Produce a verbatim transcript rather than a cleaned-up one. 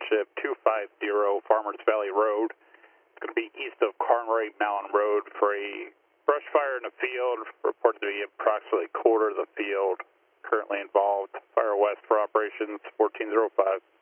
Township, two five zero Farmers Valley Road. It's going to be east of Carnray Mountain Road for a brush fire in the field, reported to be approximately a quarter of the field currently involved. Fire west for operations fourteen oh five.